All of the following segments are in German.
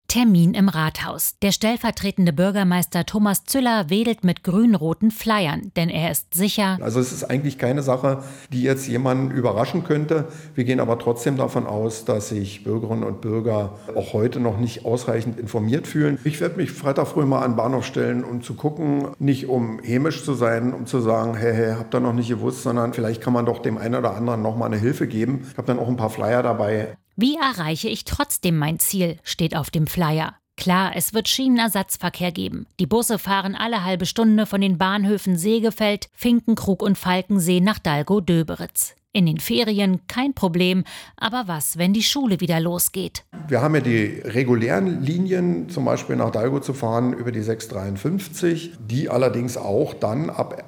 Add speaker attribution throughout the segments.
Speaker 1: Termin im Rathaus. Der stellvertretende Bürgermeister Thomas Züller wedelt mit grün-roten Flyern, denn er ist sicher:
Speaker 2: Also es ist eigentlich keine Sache, die jetzt jemanden überraschen könnte. Wir gehen aber trotzdem davon aus, dass sich Bürgerinnen und Bürger auch heute noch nicht ausreichend informiert fühlen. Ich werde mich Freitag früh mal an den Bahnhof stellen, um zu gucken, nicht um hämisch zu sein, um zu sagen, hey, habt ihr noch nicht gewusst, sondern vielleicht kann man doch dem einen oder anderen noch mal eine Hilfe geben. Ich habe dann auch ein paar Flyer dabei.
Speaker 1: Wie erreiche ich trotzdem mein Ziel, steht auf dem Flyer. Klar, es wird Schienenersatzverkehr geben. Die Busse fahren alle halbe Stunde von den Bahnhöfen Seegefeld, Finkenkrug und Falkensee nach Dalgow-Döberitz. In den Ferien kein Problem, aber was, wenn die Schule wieder losgeht?
Speaker 2: Wir haben ja die regulären Linien, zum Beispiel nach Dalgow zu fahren über die 653, die allerdings auch dann ab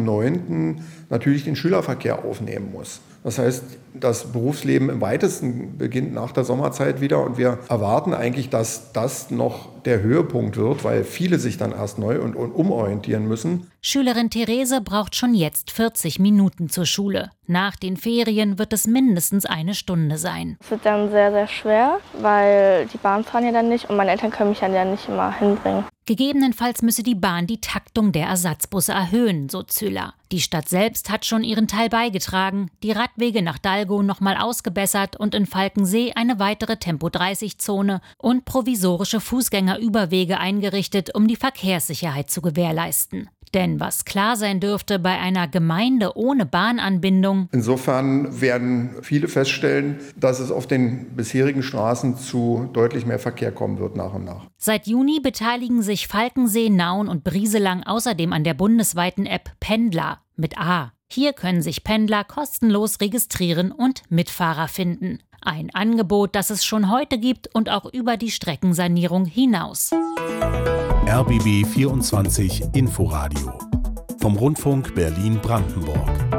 Speaker 2: 8.9. natürlich den Schülerverkehr aufnehmen muss. Das heißt, das Berufsleben im weitesten beginnt nach der Sommerzeit wieder und wir erwarten eigentlich, dass das noch der Höhepunkt wird, weil viele sich dann erst neu und umorientieren müssen.
Speaker 1: Schülerin Therese braucht schon jetzt 40 Minuten zur Schule. Nach den Ferien wird es mindestens eine Stunde sein.
Speaker 3: Es wird dann sehr, sehr schwer, weil die Bahn fahren ja dann nicht und meine Eltern können mich dann ja nicht immer hinbringen.
Speaker 1: Gegebenenfalls müsse die Bahn die Taktung der Ersatzbusse erhöhen, so Züller. Die Stadt selbst hat schon ihren Teil beigetragen, die Radwege nach Dalgow nochmal ausgebessert und in Falkensee eine weitere Tempo-30-Zone und provisorische Fußgängerüberwege eingerichtet, um die Verkehrssicherheit zu gewährleisten. Denn was klar sein dürfte bei einer Gemeinde ohne Bahnanbindung:
Speaker 2: Insofern werden viele feststellen, dass es auf den bisherigen Straßen zu deutlich mehr Verkehr kommen wird nach und nach.
Speaker 1: Seit Juni beteiligen sich Falkensee, Nauen und Brieselang außerdem an der bundesweiten App Pendler mit A. Hier können sich Pendler kostenlos registrieren und Mitfahrer finden. Ein Angebot, das es schon heute gibt und auch über die Streckensanierung hinaus.
Speaker 4: RBB 24 Inforadio vom Rundfunk Berlin-Brandenburg.